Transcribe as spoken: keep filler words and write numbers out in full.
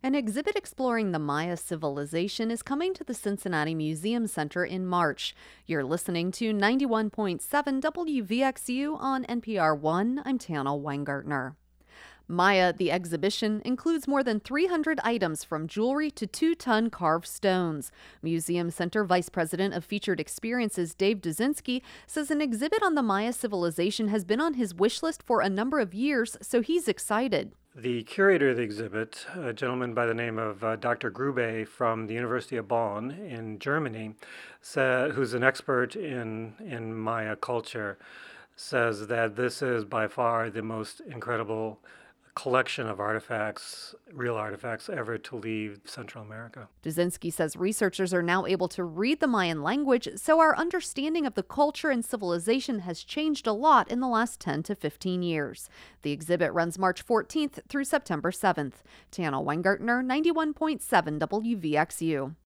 An exhibit exploring the Maya civilization is coming to the Cincinnati Museum Center in March. You're listening to ninety-one point seven W V X U on N P R One. I'm Tana Weingartner. Maya, the exhibition, includes more than three hundred items from jewelry to two-ton carved stones. Museum Center Vice President of Featured Experiences Dave Dzinski says an exhibit on the Maya civilization has been on his wish list for a number of years, so he's excited. The curator of the exhibit, a gentleman by the name of uh, Doctor Grube from the University of Bonn in Germany, sa- who's an expert in, in Maya culture, says that this is by far the most incredible collection of artifacts, real artifacts, ever to leave Central America. Dzinski says researchers are now able to read the Mayan language, so our understanding of the culture and civilization has changed a lot in the last ten to fifteen years. The exhibit runs March fourteenth through September seventh. Tana Weingartner, ninety-one point seven W V X U.